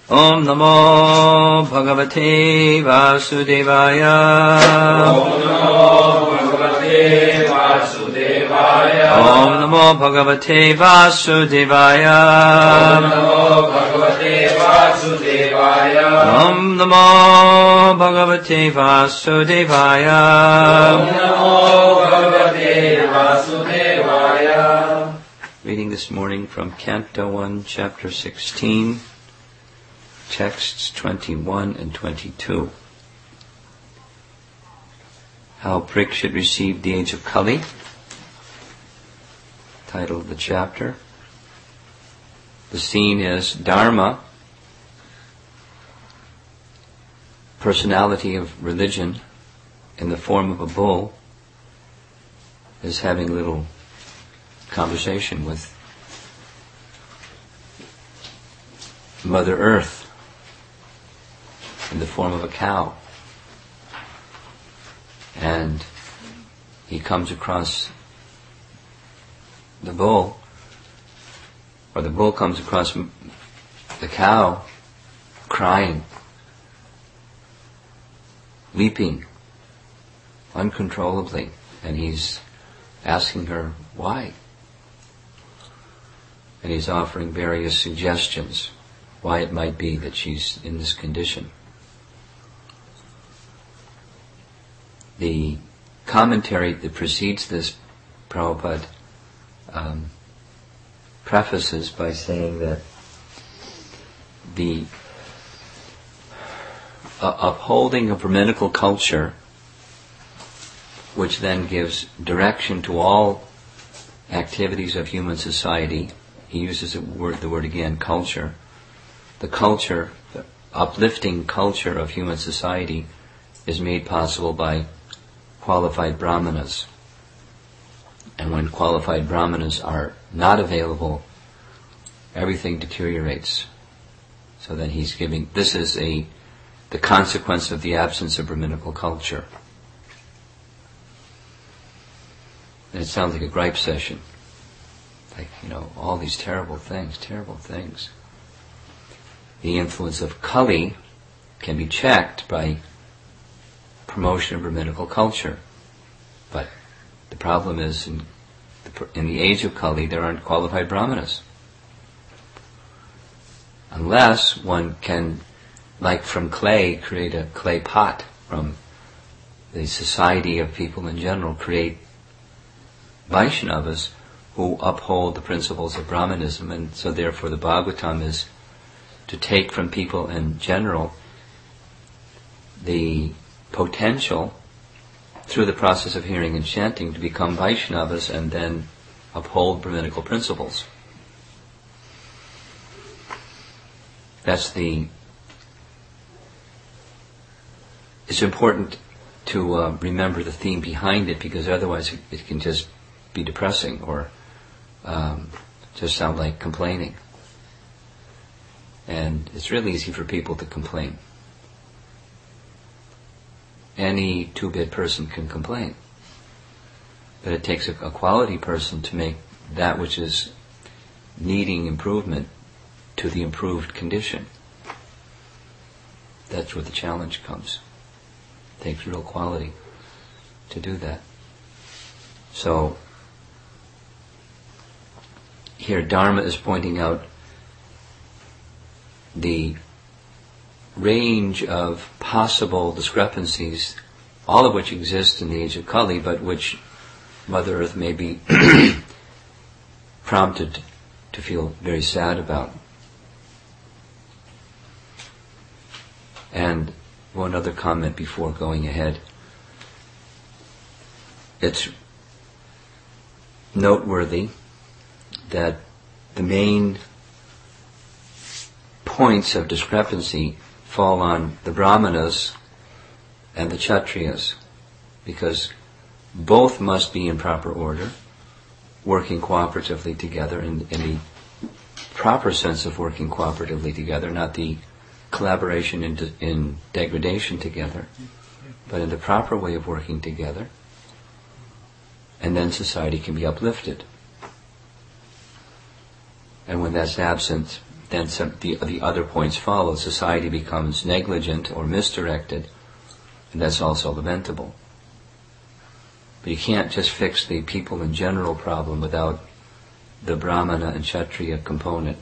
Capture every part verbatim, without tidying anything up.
Om Namo Bhagavate Vasudevaya. Om Namo Bhagavate Vasudevaya. Om Namo Bhagavate Vasudevaya. Om Namo Bhagavate Vasudevaya. Om Namo Bhagavate Vasudevaya. Reading this morning from Canto one, Chapter sixteen, texts twenty-one and twenty-two. How Parikshit received the age of Kali. Title of the chapter. The scene is Dharma, personality of religion in the form of a bull, is having a little conversation with Mother Earth in the form of a cow. And he comes across the bull, or the bull comes across the cow crying, weeping uncontrollably, and he's asking her why. And he's offering various suggestions why it might be that she's in this condition. The commentary that precedes this, Prabhupada um, prefaces by saying that the uh, upholding of Brahminical culture, which then gives direction to all activities of human society, he uses the word, the word again, culture. The culture, the uplifting culture of human society is made possible by qualified brahmanas. And when qualified brahmanas are not available, everything deteriorates. So then he's giving, this is a the consequence of the absence of Brahminical culture. And it sounds like a gripe session. Like, you know, all these terrible things, terrible things. The influence of Kali can be checked by promotion of Brahminical culture. But the problem is, in the, in the age of Kali, there aren't qualified brahmanas. Unless one can, like from clay, create a clay pot from the society of people in general, create Vaishnavas who uphold the principles of Brahmanism, and so therefore the Bhagavatam is to take from people in general the potential through the process of hearing and chanting to become Vaishnavas and then uphold Brahminical principles. That's the... It's important to uh, remember the theme behind it, because otherwise it, it can just be depressing or um, just sound like complaining. And it's really easy for people to complain. Any two-bit person can complain. But it takes a, a quality person to make that which is needing improvement to the improved condition. That's where the challenge comes. It takes real quality to do that. So, here Dharma is pointing out the range of possible discrepancies, all of which exist in the age of Kali, but which Mother Earth may be prompted to feel very sad about. And one other comment before going ahead. It's noteworthy that the main points of discrepancy fall on the Brahmanas and the Kshatriyas, because both must be in proper order, working cooperatively together in, in the proper sense of working cooperatively together, not the collaboration in, de- in degradation together, but in the proper way of working together, and then society can be uplifted. And when that's absent, then some, the, the other points follow. Society becomes negligent or misdirected, and that's also lamentable. But you can't just fix the people in general problem without the Brahmana and Kshatriya component.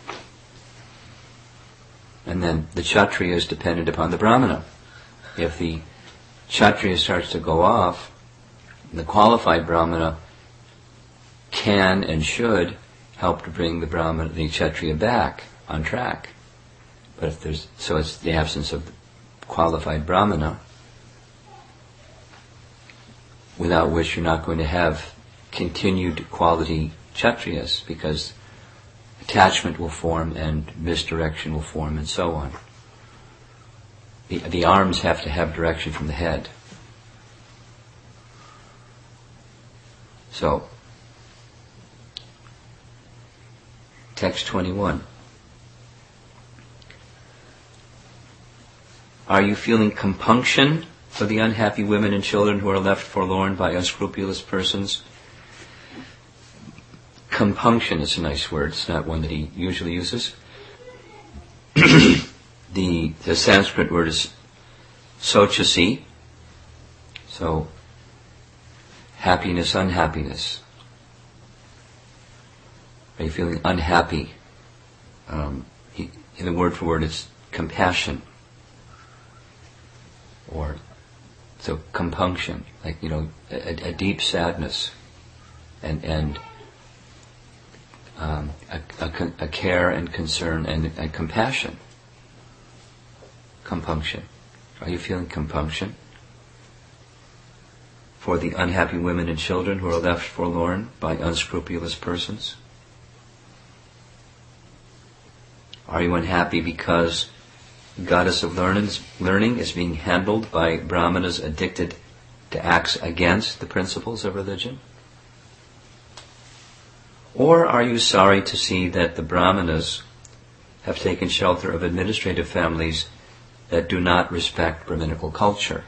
And then the Kshatriya is dependent upon the Brahmana. If the Kshatriya starts to go off, the qualified Brahmana can and should help to bring the Brahmana, the Kshatriya back on track. But if there's, so it's the absence of the qualified Brahmana, without which you're not going to have continued quality Kshatriyas, because attachment will form and misdirection will form and so on. The, the arms have to have direction from the head. So, text twenty-one. Are you feeling compunction for the unhappy women and children who are left forlorn by unscrupulous persons? Compunction is a nice word. It's not one that he usually uses. the, the Sanskrit word is sochasi. So, happiness, unhappiness. Are you feeling unhappy? Um, he, in the word for word, it's compassion. Or, so compunction, like, you know, a, a deep sadness, and and um, a, a, a care and concern and, and compassion. Compunction. Are you feeling compunction for the unhappy women and children who are left forlorn by unscrupulous persons? Are you unhappy because the goddess of learning is being handled by brahmanas addicted to acts against the principles of religion? Or are you sorry to see that the brahmanas have taken shelter of administrative families that do not respect Brahminical culture?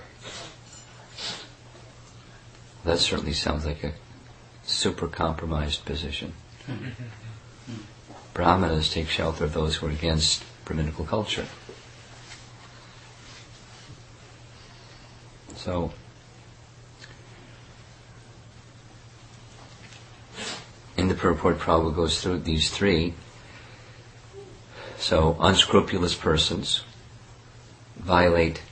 That certainly sounds like a super compromised position. Brahmanas take shelter of those who are against Brahminical culture. So, in the purport, Prabhupada goes through these three. So, unscrupulous persons violate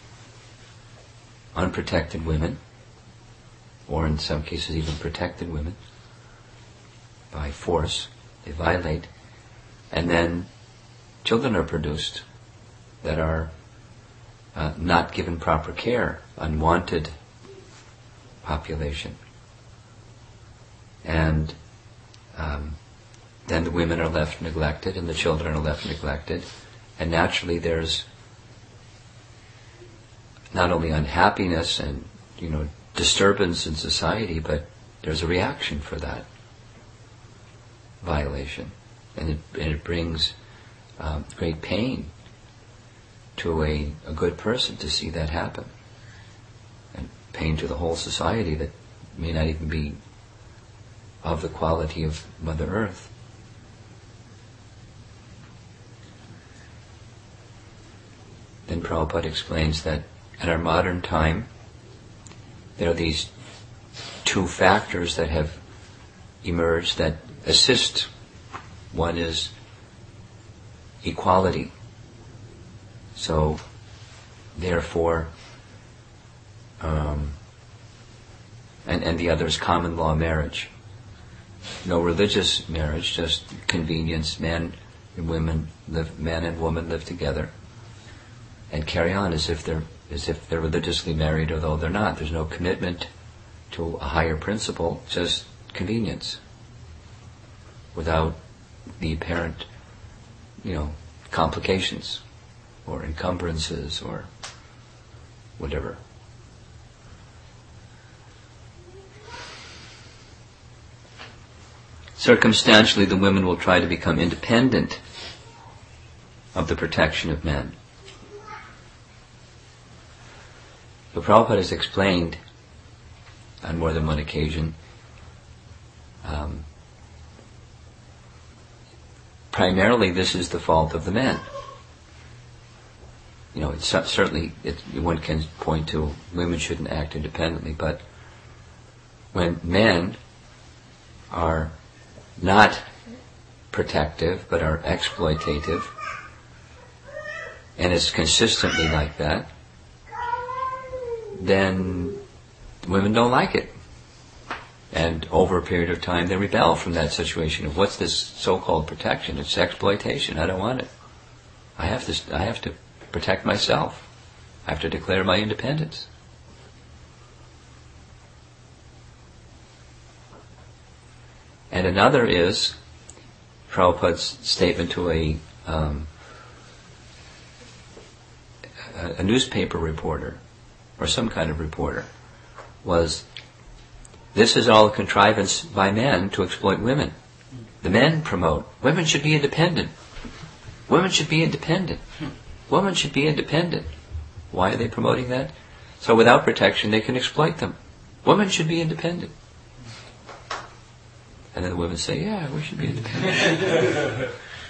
unprotected women, or in some cases even protected women, by force. They violate. And then children are produced that are uh, not given proper care, unwanted population. And um, then the women are left neglected and the children are left neglected. And naturally there's not only unhappiness and, you know, disturbance in society, but there's a reaction for that violation. And it, and it brings um, great pain to a, a good person to see that happen. And pain to the whole society that may not even be of the quality of Mother Earth. Then Prabhupada explains that in our modern time, there are these two factors that have emerged that assist. One is equality. So, therefore, um, and, and the other is common law marriage. No religious marriage, just convenience. Man and women live, man and woman live together and carry on as if they're as if they're religiously married, although they're not. There's no commitment to a higher principle, just convenience, without the apparent, you know, complications or encumbrances or whatever. Circumstantially, the women will try to become independent of the protection of men. So Prabhupada has explained on more than one occasion um, primarily this is the fault of the men. You know, it's certainly, it, one can point to women shouldn't act independently, but when men are not protective but are exploitative, and it's consistently like that, then women don't like it. And over a period of time they rebel from that situation of what's this so-called protection? It's exploitation. I don't want it. I have to, I have to protect myself. I have to declare my independence. And another is Prabhupada's statement to a um, a, a newspaper reporter, or some kind of reporter, was, this is all a contrivance by men to exploit women. The men promote, women should be independent. Women should be independent. Women should be independent. Why are they promoting that? So without protection they can exploit them. Women should be independent. And then the women say, yeah, we should be independent.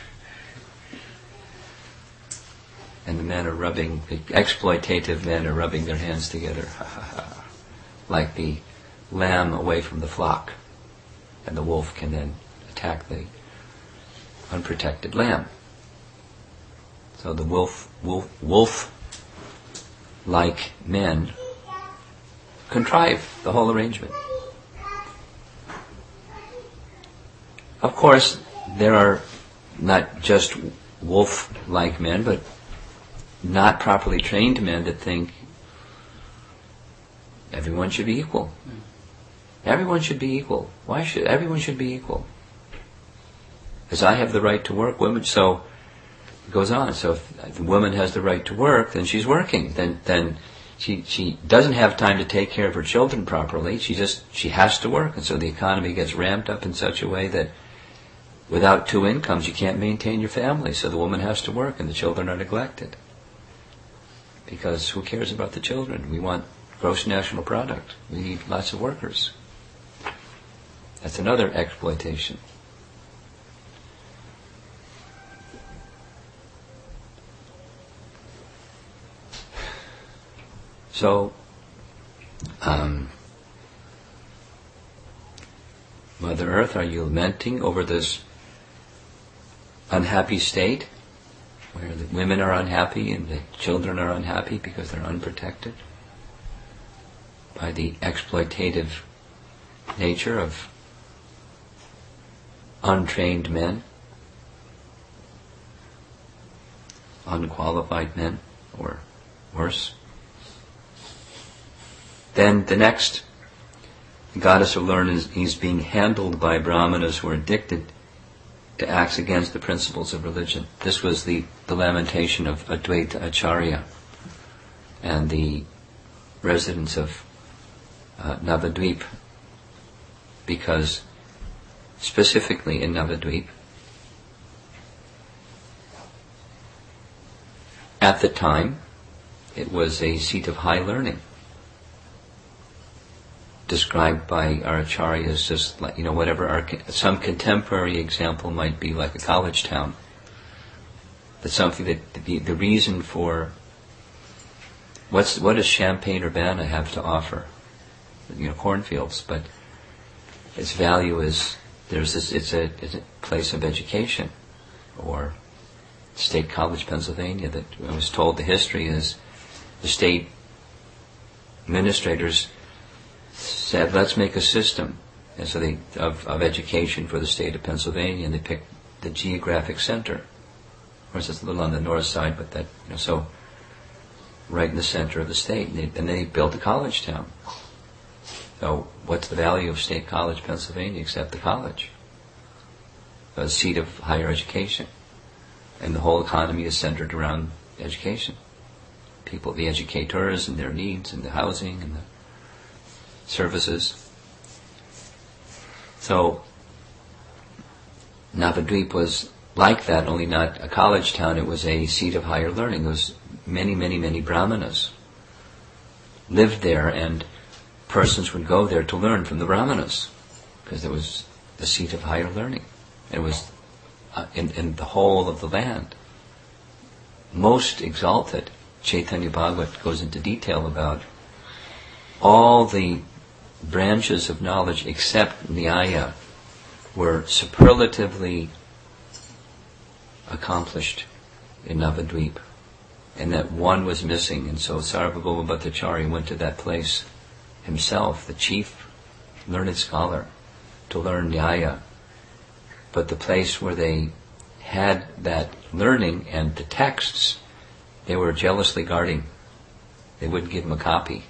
And the men are rubbing, the exploitative men are rubbing their hands together, like the lamb away from the flock. And the wolf can then attack the unprotected lamb. So the wolf, wolf, wolf-like men contrive the whole arrangement. Of course, there are not just wolf-like men, but not properly trained men that think everyone should be equal. Everyone should be equal. Why should everyone should be equal? Because I have the right to work, women. So it goes on. So if the woman has the right to work, then she's working. Then then she she doesn't have time to take care of her children properly. She just she has to work, and so the economy gets ramped up in such a way that without two incomes you can't maintain your family. So the woman has to work, and the children are neglected. Because who cares about the children? We want gross national product. We need lots of workers. That's another exploitation. So, um, Mother Earth, are you lamenting over this unhappy state where the women are unhappy and the children are unhappy because they're unprotected by the exploitative nature of untrained men, unqualified men, or worse? Then the next goddess of learning is he's being handled by brahmanas who are addicted to acts against the principles of religion. This was the, the lamentation of Advaita Acharya and the residents of uh, Navadvip, because specifically in Navadvip, at the time, it was a seat of high learning, described by our acharyas just like, you know, whatever our, some contemporary example might be like a college town. But something that the, the reason for what's what does Champaign-Urbana have to offer? You know, cornfields, but its value is there's this. It's a, it's a place of education, or State College, Pennsylvania. That I was told the history is the state administrators said, let's make a system, and so they of, of education for the state of Pennsylvania, and they picked the geographic center. Of course, it's a little on the north side, but that you know, so right in the center of the state, and they, and they built a college town. So, what's the value of State College, Pennsylvania, except the college, a seat of higher education, and the whole economy is centered around education. People, the educators, and their needs, and the housing, and the services. So Navadvip was like that, only not a college town. It was a seat of higher learning. There was many, many, many brahmanas lived there, and persons would go there to learn from the brahmanas because it was the seat of higher learning. It was uh, in, in the whole of the land. Most exalted. Chaitanya Bhagavat goes into detail about all the branches of knowledge except Nyaya were superlatively accomplished in Navadvip, and that one was missing, and so Sarvabhauma Bhattacharya went to that place himself, the chief learned scholar, to learn Nyaya. But the place where they had that learning and the texts, they were jealously guarding. They wouldn't give him a copy.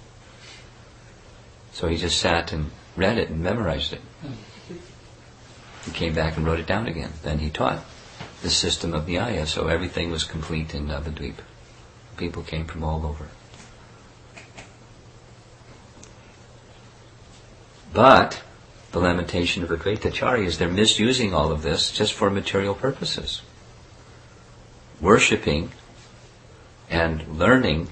So he just sat and read it and memorized it. He came back and wrote it down again. Then he taught the system of Nyaya, so everything was complete in Navadvip. People came from all over. But the lamentation of Advaitacharya is they're misusing all of this just for material purposes. Worshipping and learning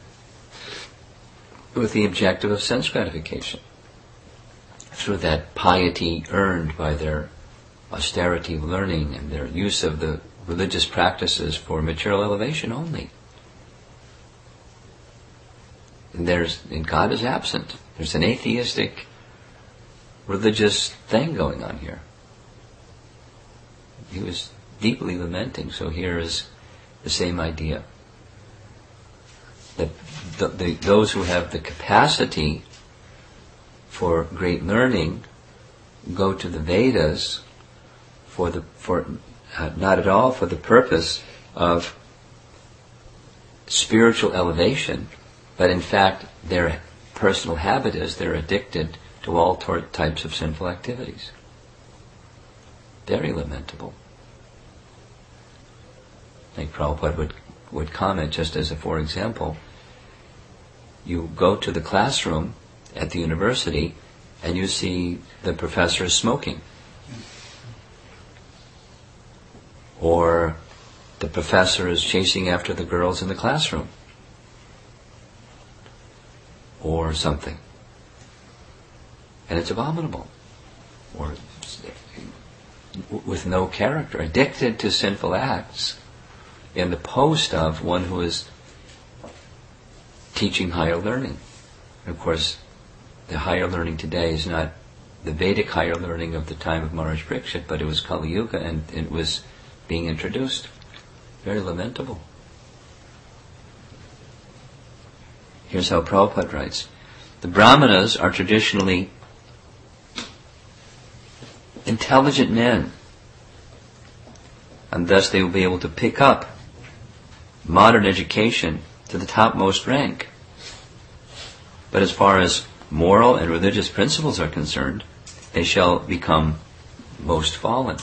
with the objective of sense gratification, through that piety earned by their austerity of learning and their use of the religious practices for material elevation only. And there's, and God is absent. There's an atheistic religious thing going on here. He was deeply lamenting, so here is the same idea. That the, the, those who have the capacity for great learning go to the Vedas for the for uh, not at all for the purpose of spiritual elevation, but in fact their personal habit is they're addicted to all tor- types of sinful activities. Very lamentable. I think Prabhupada would, would comment, just as a for example, you go to the classroom at the university and you see the professor smoking. Or the professor is chasing after the girls in the classroom. Or something. And it's abominable. Or with no character, addicted to sinful acts in the post of one who is teaching higher learning. And of course, the higher learning today is not the Vedic higher learning of the time of Maharaj Parikshit, but it was Kali Yuga and it was being introduced. Very lamentable. Here's how Prabhupada writes. The Brahmanas are traditionally intelligent men, and thus they will be able to pick up modern education to the topmost rank. But as far as moral and religious principles are concerned, they shall become most fallen.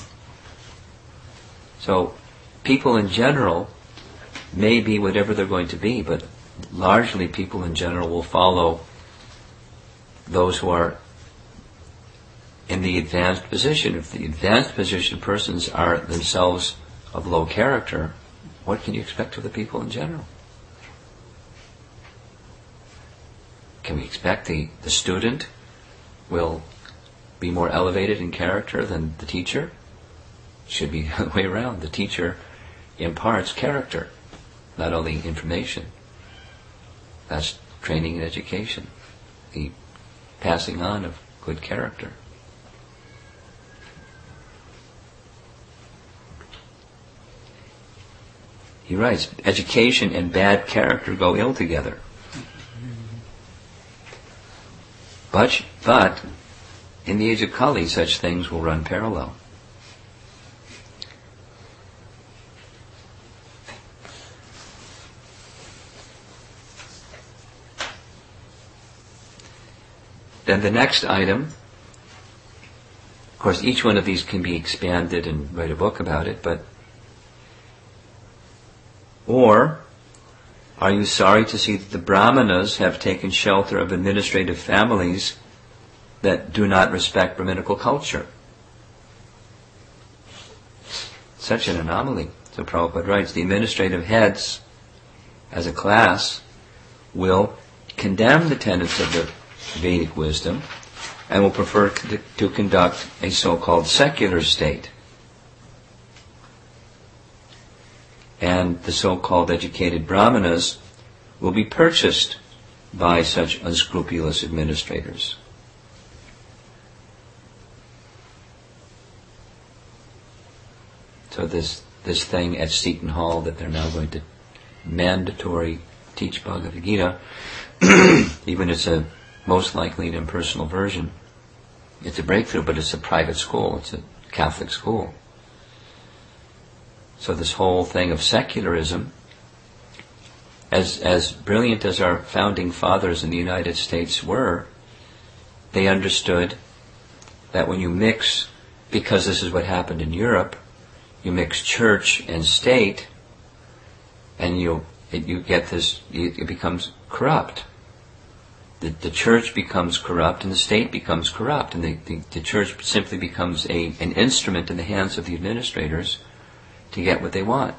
So people in general may be whatever they're going to be, but largely people in general will follow those who are in the advanced position. If the advanced position persons are themselves of low character, what can you expect of the people in general? Can we expect the, the student will be more elevated in character than the teacher? It should be the way around. The teacher imparts character, not only information. That's training and education, the passing on of good character. He writes, education and bad character go ill together. But, but in the age of Kali, such things will run parallel. Then the next item, of course each one of these can be expanded and write a book about it, but or are you sorry to see that the Brahmanas have taken shelter of administrative families that do not respect Brahminical culture? Such an anomaly. So Prabhupada writes, the administrative heads as a class will condemn the tenets of the Vedic wisdom and will prefer to conduct a so-called secular state. and the so-called educated brahmanas will be purchased by such unscrupulous administrators. So this this thing at Seton Hall that they're now going to mandatory teach Bhagavad Gita, even it's a most likely an impersonal version, it's a breakthrough, but it's a private school, it's a Catholic school. So this whole thing of secularism, as as brilliant as our founding fathers in the United States were, they understood that when you mix, because this is what happened in Europe, you mix church and state, and you it, you get this, it, it becomes corrupt. The, the church becomes corrupt, and the state becomes corrupt, and the, the, the church simply becomes a an instrument in the hands of the administrators to get what they want.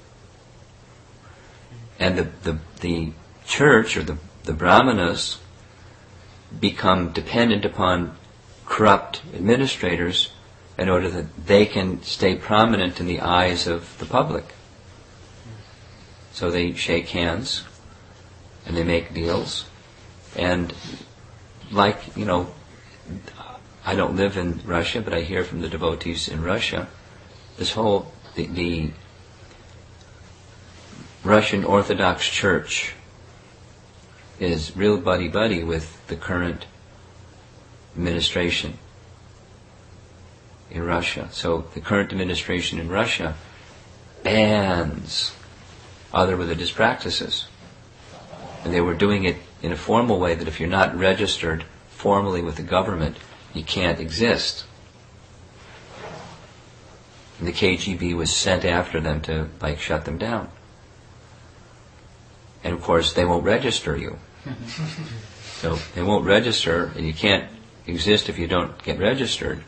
And the the, the church, or the, the brahmanas, become dependent upon corrupt administrators in order that they can stay prominent in the eyes of the public. So they shake hands, and they make deals, and like, you know, I don't live in Russia, but I hear from the devotees in Russia, this whole, the, the Russian Orthodox Church is real buddy-buddy with the current administration in Russia. So the current administration in Russia bans other religious practices. And they were doing it in a formal way that if you're not registered formally with the government, you can't exist. And the K G B was sent after them to, like, shut them down. And of course, they won't register you. So they won't register, and you can't exist if you don't get registered.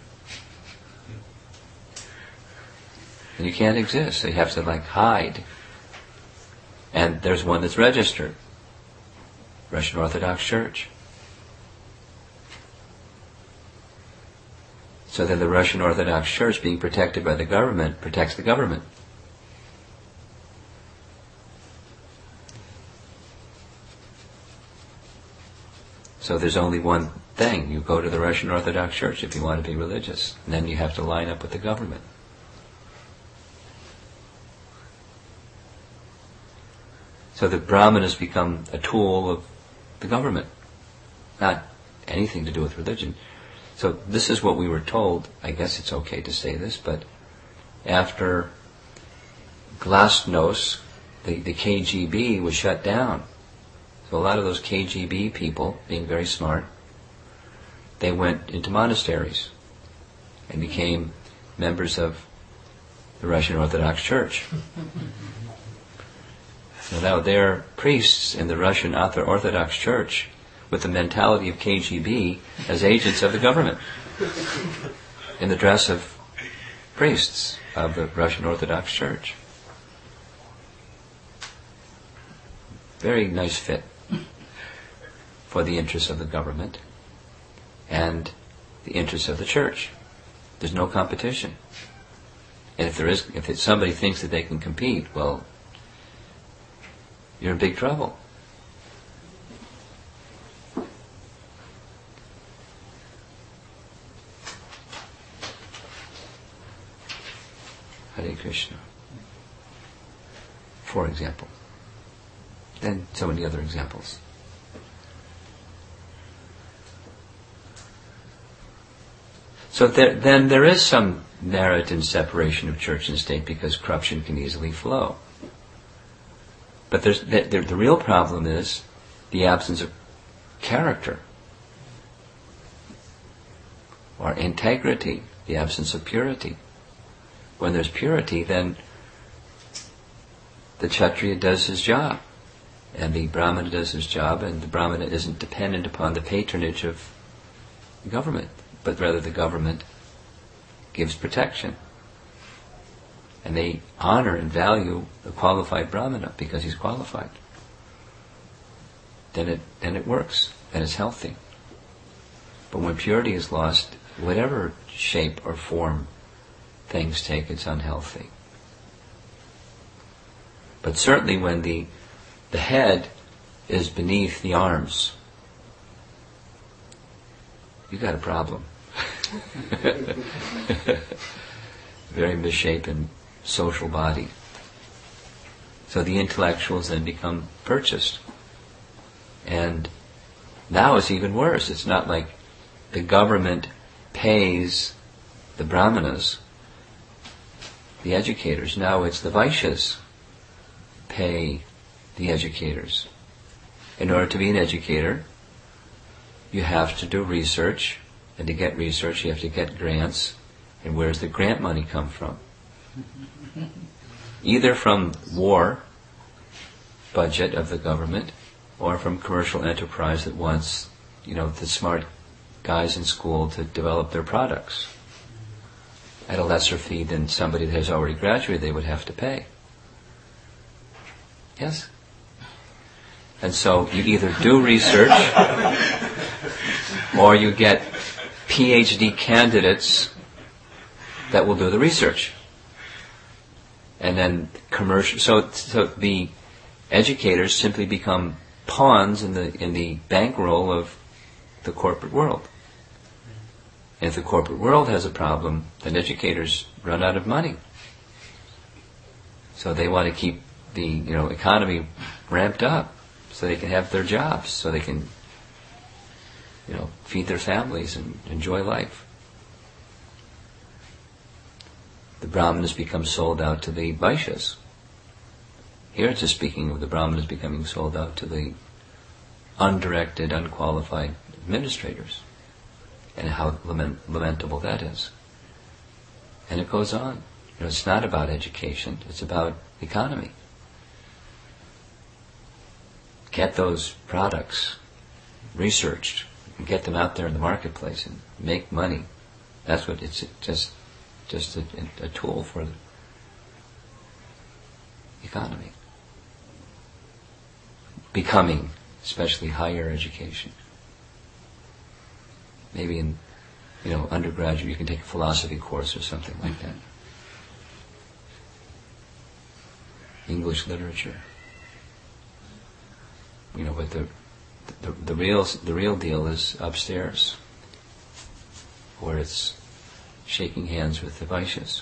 And you can't exist. So you have to, like, hide. And there's one that's registered. Russian Orthodox Church. So then the Russian Orthodox Church, being protected by the government, protects the government. So there's only one thing. You go to the Russian Orthodox Church if you want to be religious. And then you have to line up with the government. So the brahmanas become a tool of the government, not anything to do with religion. So this is what we were told. I guess it's okay to say this, but after Glasnost, the, the K G B was shut down. So a lot of those K G B people, being very smart, they went into monasteries and became members of the Russian Orthodox Church. So now they're priests in the Russian Orthodox Church with the mentality of K G B as agents of the government in the dress of priests of the Russian Orthodox Church. Very nice fit for the interests of the government and the interests of the church. There's no competition. And if there is, if it's somebody thinks that they can compete, well, you're in big trouble. Hare Krishna. For example. And so many other examples. So there, then there is some merit in separation of church and state because corruption can easily flow. But there's, the, the, the real problem is the absence of character or integrity, the absence of purity. When there's purity, then the Kshatriya does his job, and the Brahmana does his job, and the Brahmana isn't dependent upon the patronage of the government, but rather the government gives protection. And they honor and value the qualified Brahmana because he's qualified. Then it then it works, then it's healthy. But when purity is lost, whatever shape or form things take, it's unhealthy. But certainly when the the head is beneath the arms, you got a problem. Very misshapen social body. So the intellectuals then become purchased. And now it's even worse. It's not like the government pays the brahmanas, the educators. Now it's the Vaishyas pay the educators. In order to be an educator, you have to do research, and to get research you have to get grants. And where does the grant money come from? Either from war budget of the government, or from commercial enterprise that wants, you know, the smart guys in school to develop their products at a lesser fee than somebody that has already graduated they would have to pay. Yes? And so you either do research or you get P H D candidates that will do the research. And then commercial, so, so the educators simply become pawns in the in the bankroll of the corporate world. And if the corporate world has a problem, then educators run out of money. So they want to keep the you know economy ramped up so they can have their jobs, so they can you know feed their families and enjoy life. The brahmanas become sold out to the Vaishyas. Here it's just speaking of the brahmanas becoming sold out to the undirected, unqualified administrators, and how lament, lamentable that is. And it goes on. You know, it's not about education, it's about economy. Get those products researched, and get them out there in the marketplace and make money. That's what it's just just a, a tool for the economy. Becoming, especially higher education. Maybe in, you know, undergraduate you can take a philosophy course or something like that. English literature. You know, but the the, the real the real deal is upstairs, where it's shaking hands with the Vaishyas.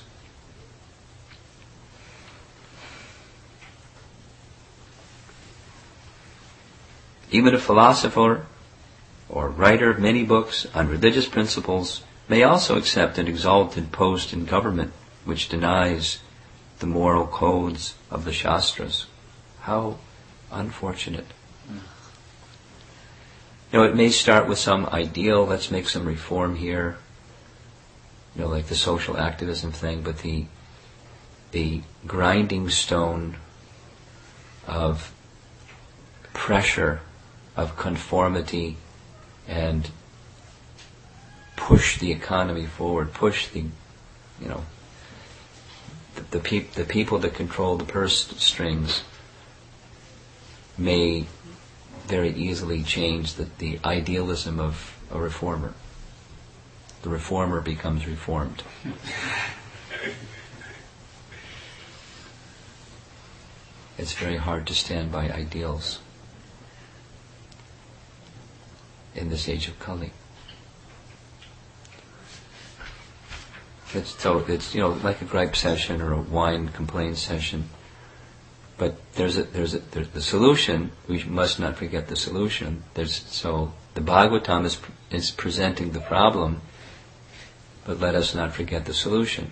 Even a philosopher or writer of many books on religious principles may also accept an exalted post in government which denies the moral codes of the Shastras. How unfortunate. You know, it may start with some ideal, let's make some reform here, you know, like the social activism thing, but the the grinding stone of pressure, of conformity, and push the economy forward, push the, you know, the, the, peop, the people that control the purse strings may very easily change the, the idealism of a reformer. The reformer becomes reformed. It's very hard to stand by ideals in this age of Kali. It's, so it's you know like a gripe session or a whine complaint session, but there's a there's a there's the solution. We must not forget the solution. There's so the Bhagavatam is is presenting the problem, but let us not forget the solution.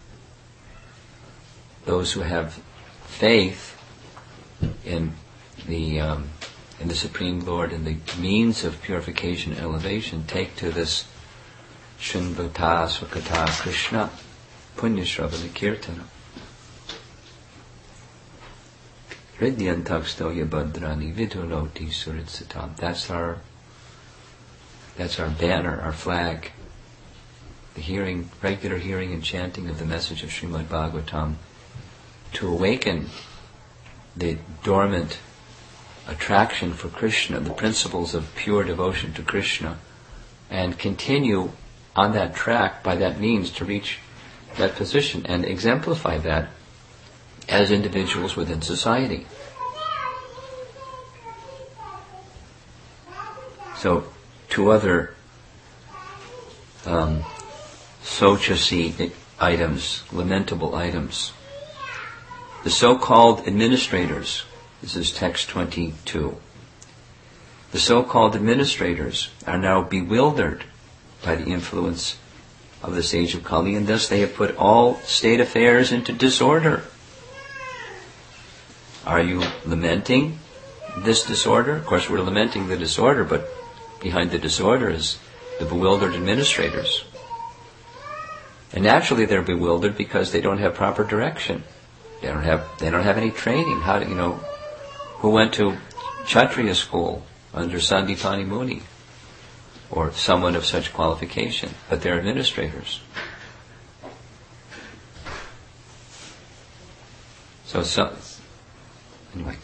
Those who have faith in the um, in the Supreme Lord and the means of purification and elevation take to this Shinvata Svakata Krishna Punyashravana Kirtana Hridyantakstoya Bhadrani Viduloti Suritsatam. That's our that's our banner, our flag. The hearing, regular hearing and chanting of the message of Srimad Bhagavatam to awaken the dormant attraction for Krishna, the principles of pure devotion to Krishna, and continue on that track by that means to reach that position and exemplify that as individuals within society. So, two other um, Sochasi items, lamentable items. The so-called administrators, this is text twenty-two. The so-called administrators are now bewildered by the influence of this age of Kali, and thus they have put all state affairs into disorder. Are you lamenting this disorder? Of course, we're lamenting the disorder, but behind the disorder is the bewildered administrators. And naturally they're bewildered because they don't have proper direction. They don't have they don't have any training. How do you know who went to Kshatriya school under Sandipani Muni or someone of such qualification? But they're administrators. So, so anyway.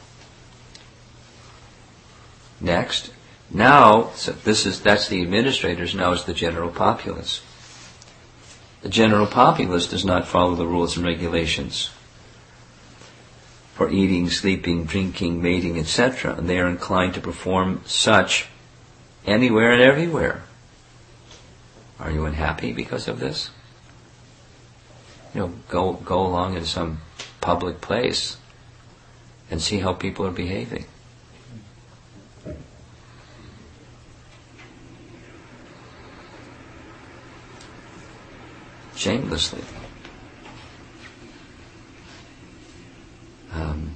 Next, now so this is that's the administrators. Now is the general populace. The general populace does not follow the rules and regulations for eating, sleeping, drinking, mating, et cetera, and they are inclined to perform such anywhere and everywhere. Are you unhappy because of this? You know, go go along in some public place and see how people are behaving. Shamelessly. Um,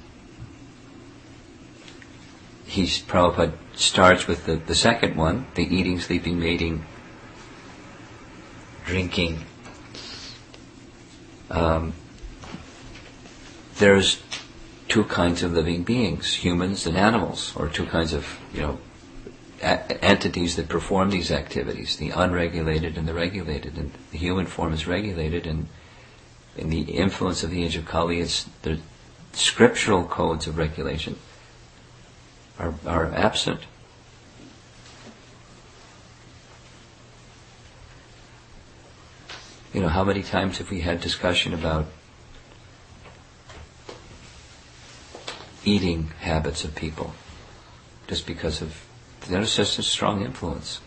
he's, Prabhupada starts with the, the second one, the eating, sleeping, mating, drinking. Um, there's two kinds of living beings, humans and animals, or two kinds of, you know, a- entities that perform these activities, the unregulated and the regulated. And the human form is regulated, and in the influence of the age of Kali, it's the scriptural codes of regulation are, are absent. You know, how many times have we had discussion about eating habits of people just because of there's such a strong influence.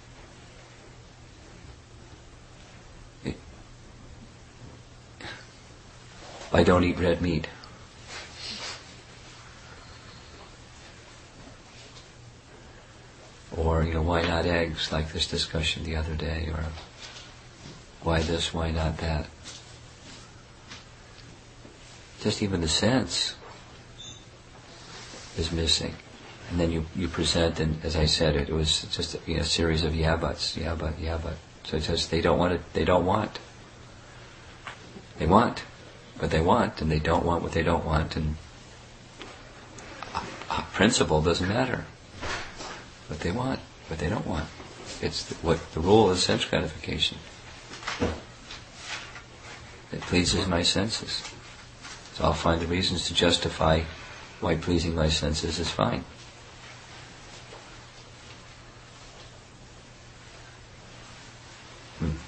It, I don't eat red meat. Or, you know, why not eggs, like this discussion the other day, or why this, why not that. Just even the sense is missing. And then you, you present, and as I said, it was just a, you know, a series of yabats, yabat, yabat. So it's just they don't want it. They don't want. They want, but they want, and they don't want what they don't want. And a, a principle doesn't matter. What they want, what they don't want. It's the, what the rule is: sense gratification. It pleases my senses, so I'll find the reasons to justify why pleasing my senses is fine. Hmm.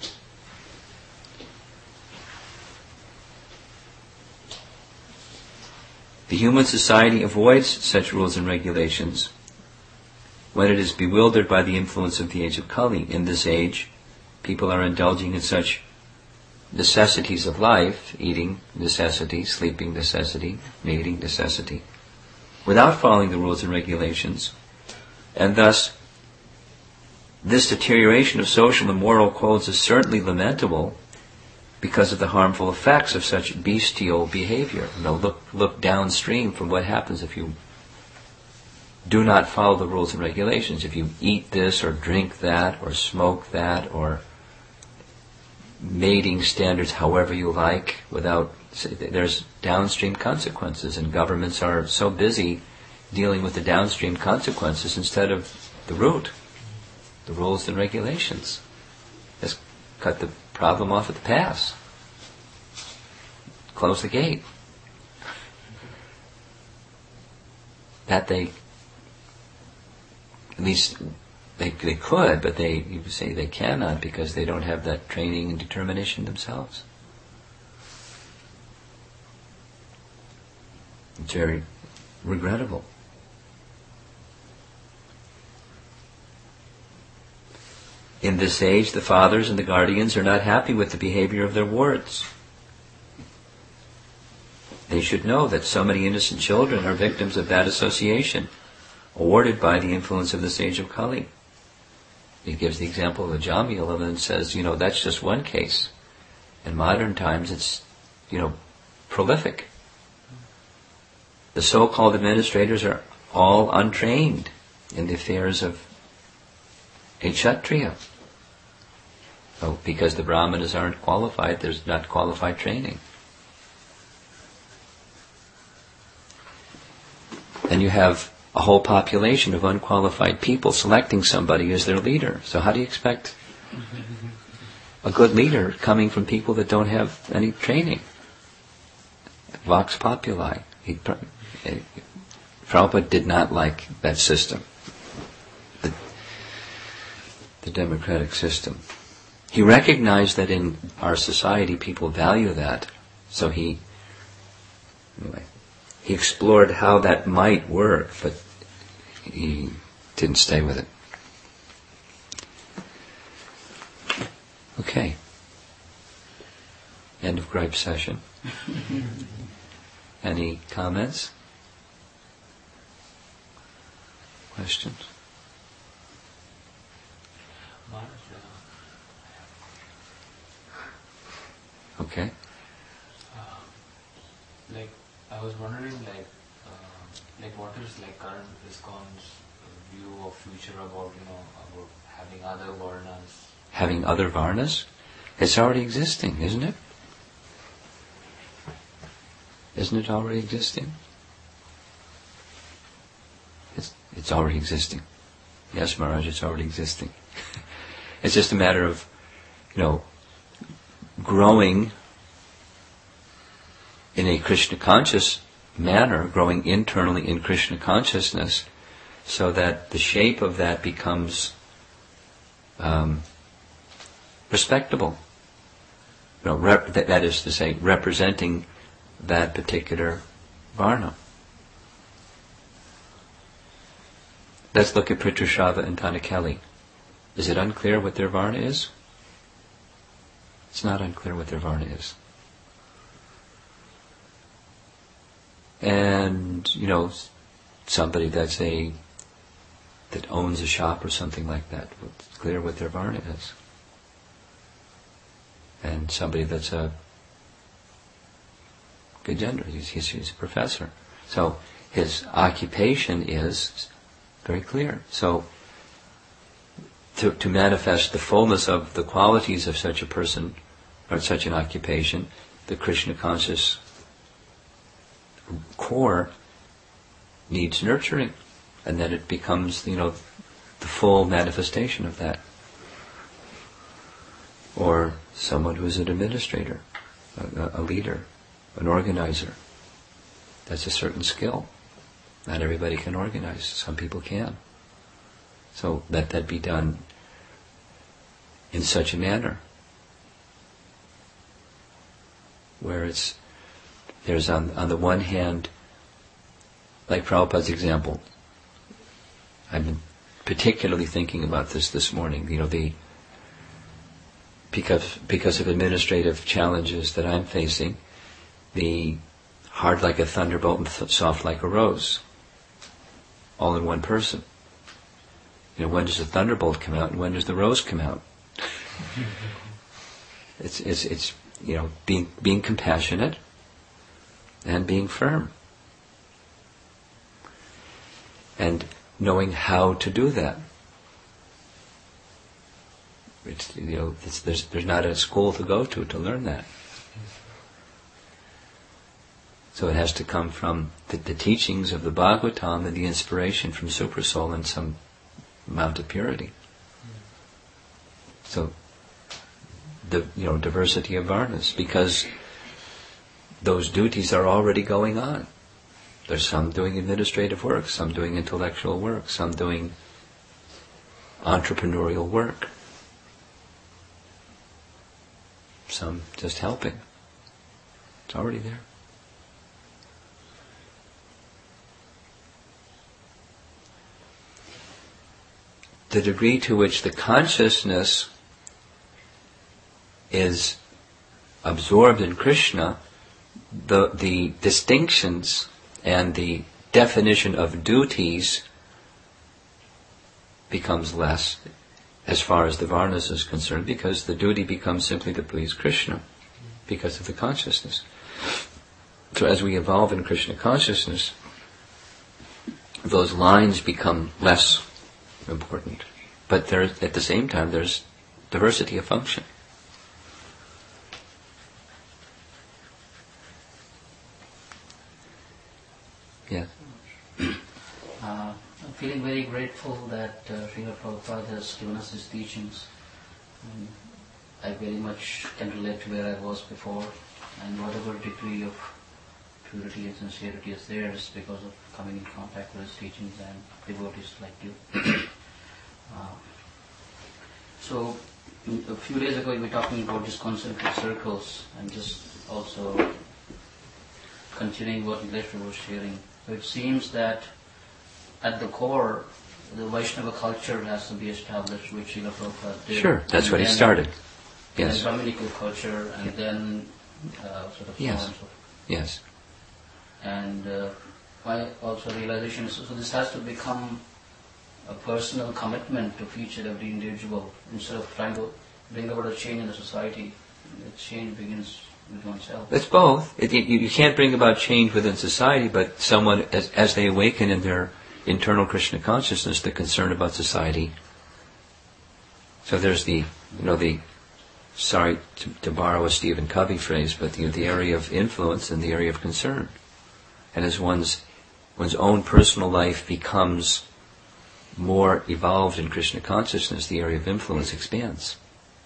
The human society avoids such rules and regulations when it is bewildered by the influence of the age of Kali. In this age, people are indulging in such necessities of life, eating necessity, sleeping necessity, mating necessity, without following the rules and regulations, and thus this deterioration of social and moral codes is certainly lamentable because of the harmful effects of such bestial behavior. You know, look look downstream from what happens if you do not follow the rules and regulations. If you eat this or drink that or smoke that or mating standards however you like, without, there's downstream consequences, and governments are so busy dealing with the downstream consequences instead of the root, the rules and regulations. Just cut the problem off at the pass. Close the gate. That they, at least they they could, but they you say they cannot because they don't have that training and determination themselves. It's very regrettable. In this age, the fathers and the guardians are not happy with the behavior of their wards. They should know that so many innocent children are victims of bad association, awarded by the influence of this age of Kali. He gives the example of Jamila and says, you know, that's just one case. In modern times, it's, you know, prolific. The so-called administrators are all untrained in the affairs of a Kshatriya. So, because the Brahmanas aren't qualified, there's not qualified training. And you have a whole population of unqualified people selecting somebody as their leader. So how do you expect a good leader coming from people that don't have any training? Vox populi. He, Prabhupada did not like that system, the, the democratic system. He recognized that in our society people value that, so he anyway, he explored how that might work, but he didn't stay with it. Okay. End of gripe session. Any comments? Questions? Okay. Uh, like, I was wondering, like, uh, like what is like current ISKCON's view of future about, you know, about having other varnas? Having other varnas? It's already existing, isn't it? Isn't it already existing? It's it's already existing. Yes, Maharaj, it's already existing. It's just a matter of, you know, growing in a Krishna conscious manner, growing internally in Krishna consciousness, so that the shape of that becomes um, respectable. You know, rep- that, that is to say, representing that particular varna. Let's look at Pritrashava and Tanakeli. Is it unclear what their varna is? It's not unclear what their varna is. And, you know, somebody that's a, that owns a shop or something like that, it's clear what their varna is. And somebody that's a good gender, he's, he's, he's a professor. So his occupation is very clear. So to, to manifest the fullness of the qualities of such a person or such an occupation, the Krishna conscious core needs nurturing, and then it becomes, you know, the full manifestation of that. Or someone who is an administrator, a, a leader, an organizer. That's a certain skill. Not everybody can organize. Some people can. So let that be done in such a manner where it's there's on on the one hand, like Prabhupada's example. I've been particularly thinking about this this morning. You know, the because because of administrative challenges that I'm facing, the hard like a thunderbolt and th- soft like a rose, all in one person. You know, when does the thunderbolt come out and when does the rose come out? it's it's it's you know being being compassionate and being firm, and knowing how to do that. It's, you know, it's, there's there's not a school to go to to learn that. So it has to come from the, the teachings of the Bhagavatam and the inspiration from Suprasoul and some amount of purity. So the you know diversity of varnas, because those duties are already going on. There's some doing administrative work, some doing intellectual work, some doing entrepreneurial work, some just helping. It's already there. the degree to which the consciousness is absorbed in Krishna, the the distinctions and the definition of duties becomes less as far as the varnas is concerned, because the duty becomes simply to please Krishna because of the consciousness. So as we evolve in Krishna consciousness, those lines become less important. But there, at the same time, there's diversity of function. Yes. Uh, I'm feeling very grateful that uh, Srila Prabhupada has given us his teachings. And I very much can relate to where I was before, and whatever degree of purity and sincerity is there is because of coming in contact with his teachings and devotees like you. uh, so, a few days ago we were talking about these concentric circles, and just also continuing what Nilesh was sharing. So it seems that at the core, the Vaishnava culture has to be established, which Srila Prabhupada did. Sure, that's and what he started. Yes. And Brahminical culture, and then uh, sort of Yes. so on and so forth. Yes. And uh, my also realization is, so this has to become a personal commitment of each and every individual, instead of trying to bring about a change in the society. The change begins with oneself. It's both. It, you, you can't bring about change within society, but someone, as, as they awaken in their internal Krishna consciousness, they're concerned about society. So there's the, you know, the, sorry to, to borrow a Stephen Covey phrase, but the, the area of influence and the area of concern. And as one's one's own personal life becomes more evolved in Krishna consciousness, the area of influence expands.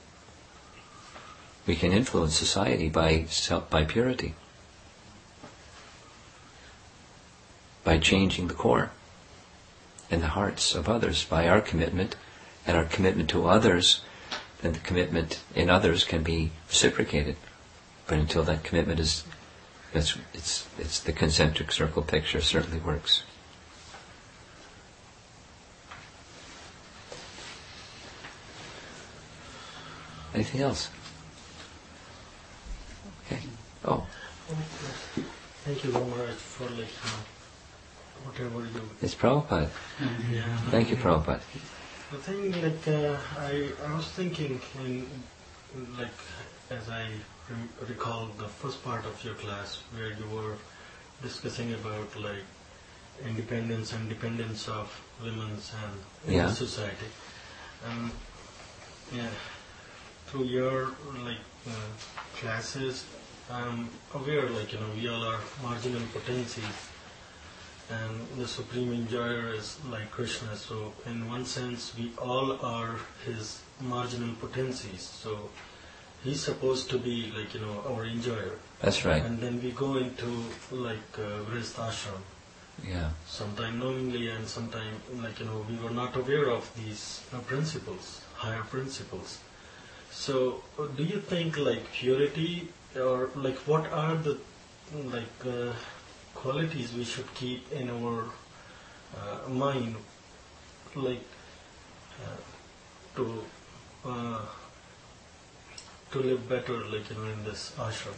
We can influence society by self, by purity, by changing the core in the hearts of others, by our commitment and our commitment to others. Then the commitment in others can be reciprocated. But until that commitment is, that's it's it's the concentric circle picture certainly works. Anything else? Okay. Oh. Thank you, Maharaj, for like uh, whatever you. It's Prabhupada. Yeah. Thank you, Prabhupada. The thing, like uh, I, I was thinking, in like as I rem- recall the first part of your class where you were discussing about like independence and dependence of women's and in Yeah. the society. Um, yeah. Through your like uh, classes, I'm aware, like you know, we all are marginal potencies, and the supreme enjoyer is like Krishna. So, in one sense, we all are his marginal potencies. So, he's supposed to be like you know our enjoyer. That's right. And then we go into like uh, Grihastha ashram, Yeah. sometime knowingly and sometime like you know we were not aware of these uh, principles, higher principles. So, uh, do you think like purity, or like what are the like uh, qualities we should keep in our uh, mind, like uh, to uh, to live better, like you know, in this ashram?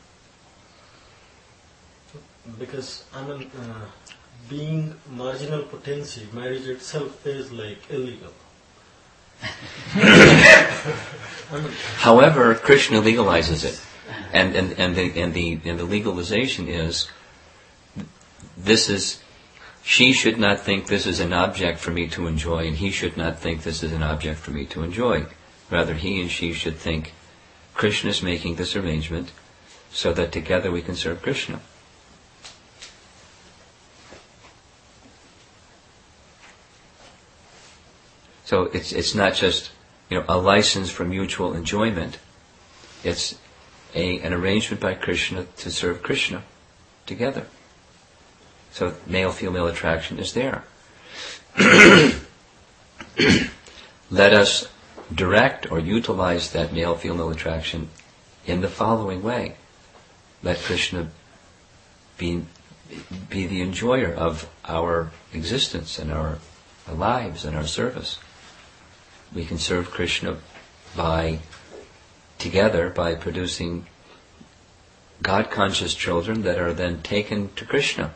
Because I mean, uh, being marginal potency, marriage itself is like illegal. However, Krishna legalizes it, and and and the and the and the legalization is, this is, she should not think this is an object for me to enjoy, and he should not think this is an object for me to enjoy. Rather, he and she should think, Krishna is making this arrangement so that together we can serve Krishna. So it's it's not just, you know, a license for mutual enjoyment. It's a an arrangement by Krishna to serve Krishna together. So male-female attraction is there. Let us direct or utilize that male-female attraction in the following way. Let Krishna be be the enjoyer of our existence and our, our lives and our service. we can serve Krishna by, together, by producing God-conscious children that are then taken to Krishna.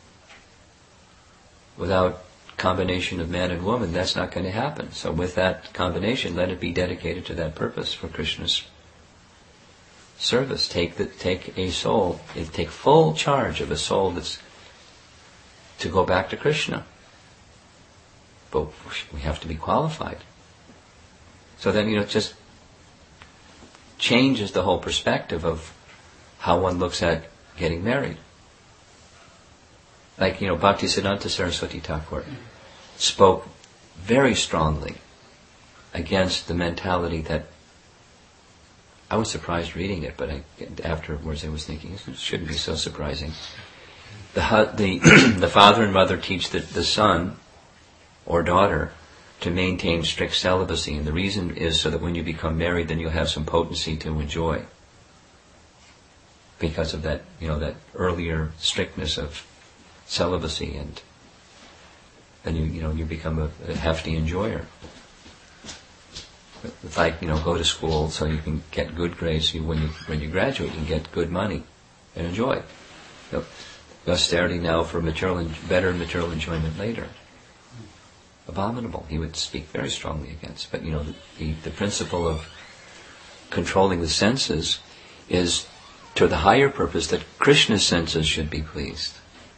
Without combination of man and woman, that's not going to happen. So with that combination, let it be dedicated to that purpose for Krishna's service. Take the, take a soul, take full charge of a soul that's to go back to Krishna. But we have to be qualified. So then, you know, it just changes the whole perspective of how one looks at getting married. Like, you know, Bhaktisiddhanta Saraswati Thakur spoke very strongly against the mentality that, I was surprised reading it, but I, afterwards I was thinking, it shouldn't be so surprising. The the, the father and mother teach the, the son or daughter to maintain strict celibacy, and the reason is so that when you become married, then you'll have some potency to enjoy. Because of that, you know, that earlier strictness of celibacy, and then you, you know, you become a, a hefty enjoyer. It's like, you know, go to school so you can get good grades. You, when you when you graduate, you can get good money and enjoy. You know, austerity now for material en- better material enjoyment later. Abominable. He would speak very strongly against. But you know, the, the, the principle of controlling the senses is to the higher purpose that Krishna's senses should be pleased.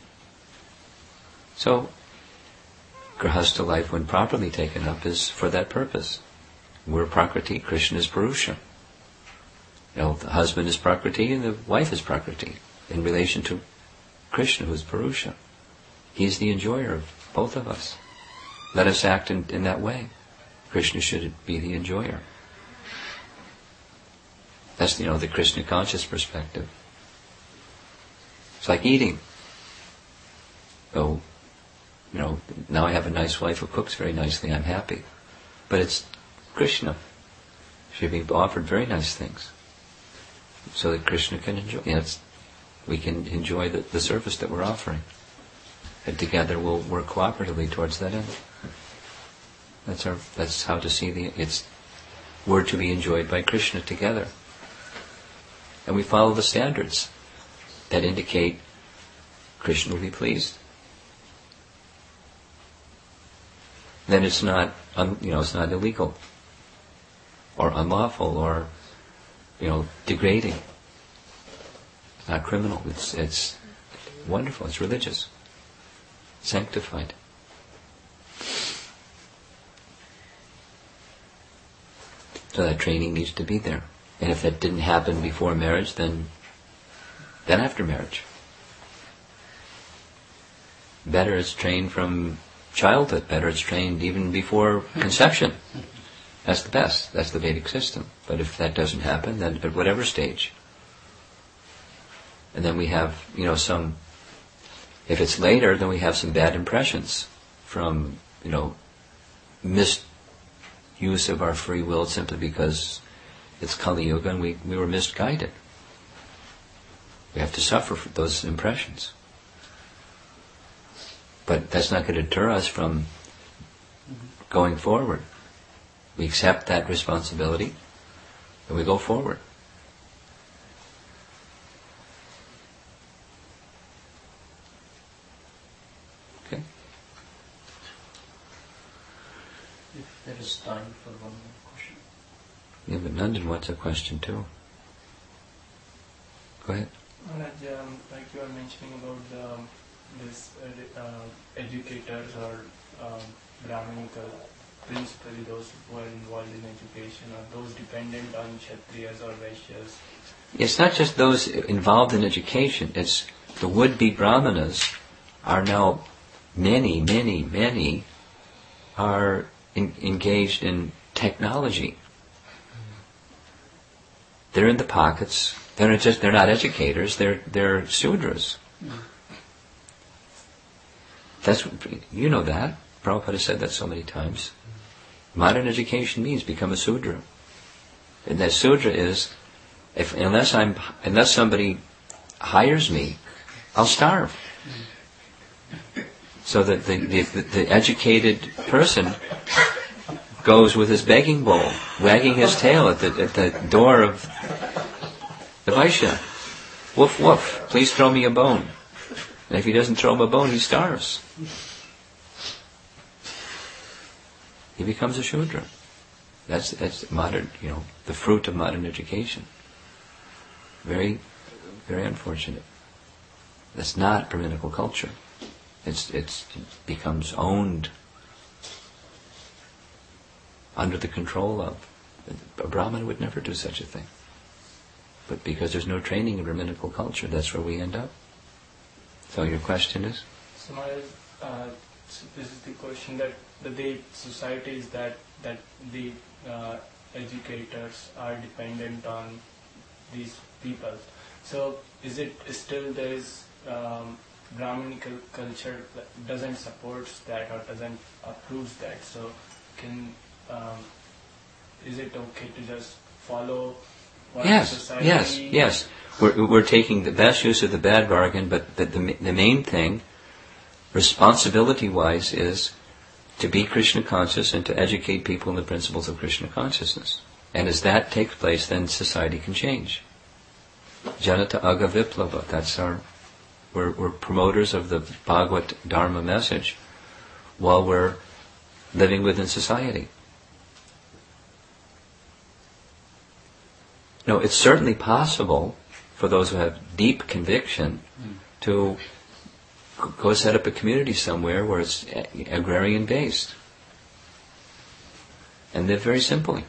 So, Grihastha life, when properly taken up, is for that purpose. We're Prakriti, Krishna is Purusha. You know, the husband is Prakriti and the wife is Prakriti in relation to Krishna, who is Purusha. He's the enjoyer of both of us. Let us act in, in that way. Krishna should be the enjoyer. That's, you know, the Krishna conscious perspective. It's like eating. So, you know, now I have a nice wife who cooks very nicely, I'm happy. But it's Krishna. She's being offered very nice things. So that Krishna can enjoy. You know, it's, we can enjoy the, the service that we're offering. And together we'll work cooperatively towards that end. That's our, that's how to see the, it's, we're to be enjoyed by Krishna together. And we follow the standards that indicate Krishna will be pleased. Then it's not, un, you know, it's not illegal, or unlawful, or, you know, degrading. It's not criminal. It's it's wonderful. It's religious, sanctified. So that training needs to be there. And if that didn't happen before marriage, then then after marriage. Better it's trained from childhood, better it's trained even before conception. That's the best. That's the Vedic system. But if that doesn't happen, then at whatever stage. And then we have, you know, some, if it's later, then we have some bad impressions from, you know, misuse of our free will simply because it's Kali Yuga and we, we were misguided. We have to suffer for those impressions. But that's not going to deter us from going forward. We accept that responsibility and we go forward. Okay? If there is time for one more question. Yeah, but Nandan wants a question too. Go ahead. Maharaj, um, like you were mentioning about the, um, this uh, uh, educators or um, Brahminical, principally those who are involved in education, or those dependent on Kshatriyas or Vaishyas. It's not just those involved in education, it's the would-be Brahmanas are now, many, many, many are in, engaged in technology. They're in the pockets. They're not just, they're not educators, they're, they're Sudras. That's, you know that. Prabhupada said that so many times. Modern education means become a Sudra. And that Sudra is, if unless I'm unless somebody hires me, I'll starve. So that the, the, the educated person goes with his begging bowl, wagging his tail at the, at the door of the Vaishya. Woof, woof, please throw me a bone. And if he doesn't throw him a bone, he starves. He becomes a Shudra. That's, that's modern, you know, the fruit of modern education. Very, very unfortunate. That's not Brahminical culture. It's, it's, it becomes owned under the control of. A Brahmin would never do such a thing. But because there's no training in Brahminical culture, that's where we end up. So your question is? So my, uh, so this is the question that the, the society is that, that the uh, educators are dependent on these people. So is it still there is um, Brahminical culture that doesn't support that or doesn't approves that? So can um, is it okay to just follow what Yes, society? yes, yes. We're, we're taking the best use of the bad bargain, but the, the, the main thing, responsibility-wise, is to be Krishna conscious and to educate people in the principles of Krishna consciousness. And as that takes place, then society can change. Janata Aga Viplava, that's our, we're, we're promoters of the Bhagavad Dharma message while we're living within society. No, it's certainly possible for those who have deep conviction mm. to go set up a community somewhere where it's agrarian based and live very simply.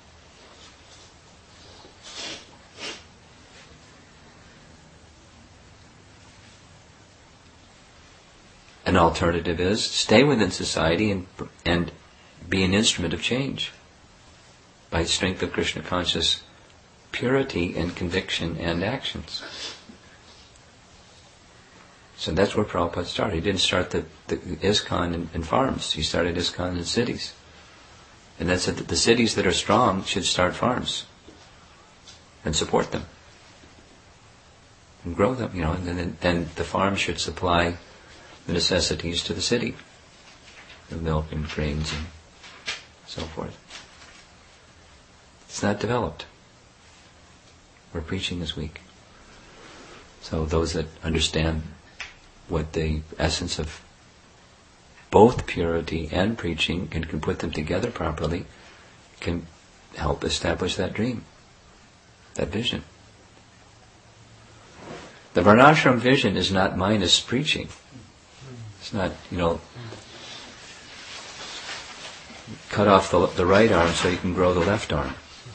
An alternative is stay within society and and be an instrument of change by strength of Krishna conscious purity and conviction and actions. So that's where Prabhupada started. He didn't start the, the ISKCON in, in farms. He started ISKCON in cities. And that's that the cities that are strong should start farms and support them and grow them, you know, and then, then the farm should supply the necessities to the city, the milk and grains and so forth. It's not developed. We're preaching this week. So those that understand what the essence of both purity and preaching and can put them together properly can help establish that dream, that vision. The Varnashram vision is not minus preaching. It's not, you know, cut off the, the right arm so you can grow the left arm.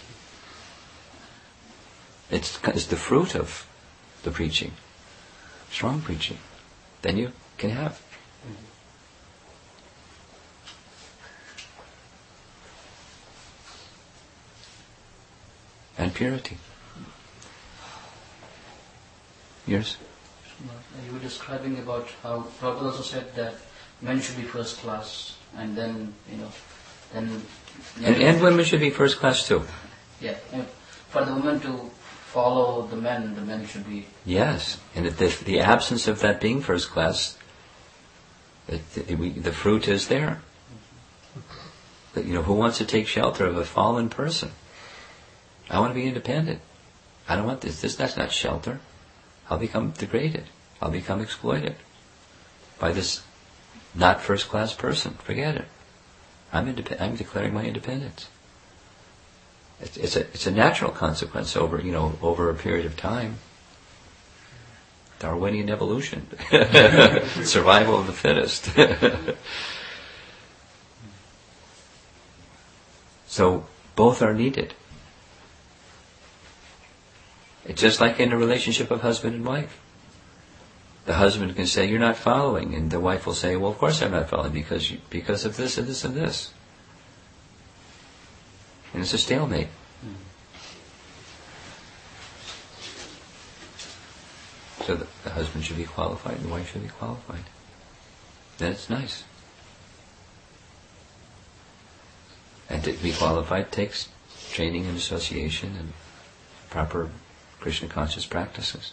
It's, it's the fruit of the preaching, strong preaching. Then you can have. And purity. Yours? You were describing about how Prabhupada also said that men should be first class, and then, you know, then... And, and women should be first class too. Yeah, and for the women to follow the men, the men should be... Yes, and if the, the absence of that being first class, it, it, we, the fruit is there. But, you know, who wants to take shelter of a fallen person? I want to be independent. I don't want this. This that's not shelter. I'll become degraded. I'll become exploited by this not first class person. Forget it. I'm indep- I'm declaring my independence. It's, it's a it's a natural consequence over you know over a period of time. Darwinian evolution, survival of the fittest. So both are needed. It's just like in a relationship of husband and wife. The husband can say, "You're not following," and the wife will say, "Well, of course I'm not following because you, because of this and this and this." And it's a stalemate. So the, the husband should be qualified and the wife should be qualified. Then it's nice. And to be qualified takes training and association and proper Krishna conscious practices.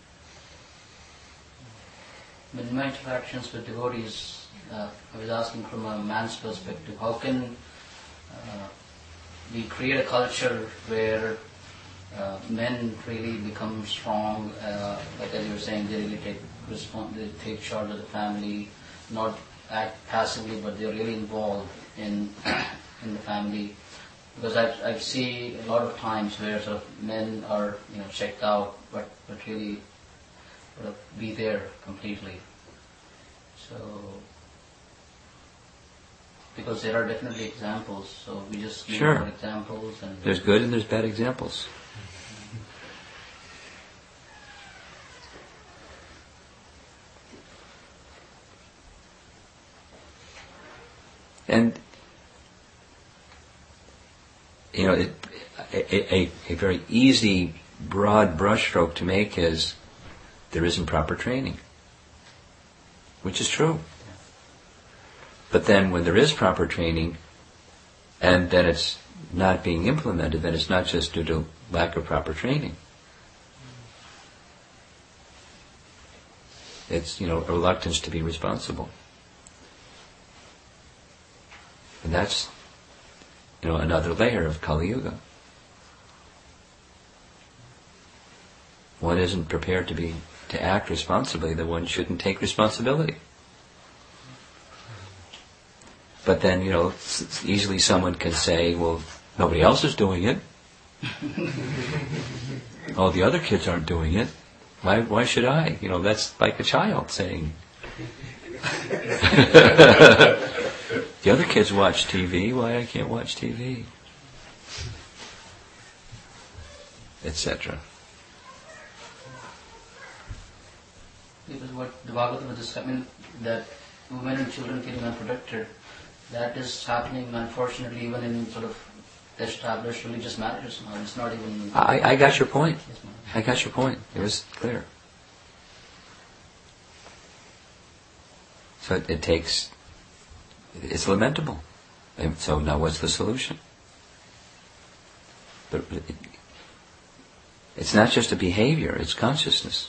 In my interactions with devotees, uh, I was asking from a man's perspective, how can uh, we create a culture where uh, men really become strong, uh, like as you were saying, they really take respons- they take charge of the family, not act passively, but they're really involved in in the family. Because I I see a lot of times where sort of men are you know checked out, but but really sort of be there completely. So because there are definitely examples, so we just need Sure. more examples. And There's good and there's bad examples. And you know, it, a, a, a very easy, broad brushstroke to make is there isn't proper training, which is true. But then when there is proper training, and then it's not being implemented, then it's not just due to lack of proper training. It's, you know, a reluctance to be responsible. And that's, you know, another layer of Kali Yuga. One isn't prepared to be, to act responsibly, then one shouldn't take responsibility. But then, you know, s- easily someone can say, well, nobody else is doing it. Oh, the other kids aren't doing it. Why, why should I? You know, that's like a child saying. The other kids watch T V, why I can't watch T V? et cetera. Because what the Bhagavatam was describing, that women and children feeling unprotected, that is happening unfortunately even in sort of established religious marriages now. It's not even... I, I got your point. Yes, ma'am. I got your point. It was clear. So it, it takes, it's lamentable. And so now what's the solution? But it, it's not just a behavior, it's consciousness.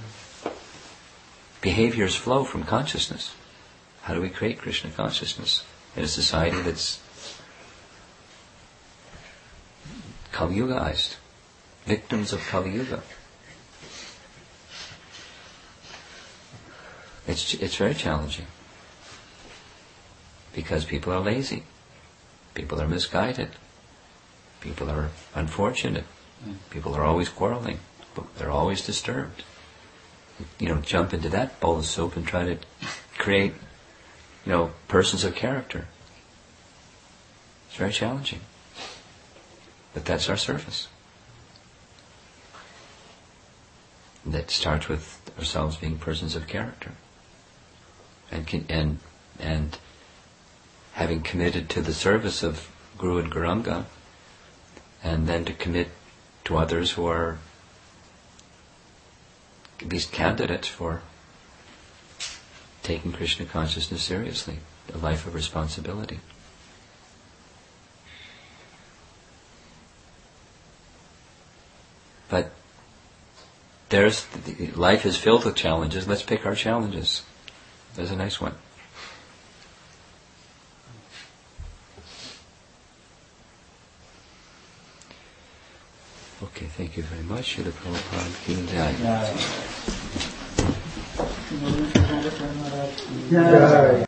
Behaviors flow from consciousness. How do we create Krishna consciousness in a society that's Kali Yugaized, victims of Kali Yuga? It's it's very challenging because people are lazy, people are misguided, people are unfortunate, people are always quarreling, they're always disturbed. You know, jump into that bowl of soup and try to create, you know, persons of character. It's very challenging. But that's our service. And that starts with ourselves being persons of character. And can, and and having committed to the service of Guru and Gauranga, and then to commit to others who are at least candidates for taking Krishna consciousness seriously, a life of responsibility. But there's life is filled with challenges. Let's pick our challenges. There's a nice one. Okay, thank you very much. Srila Prabhupada Ki Jai. Jai.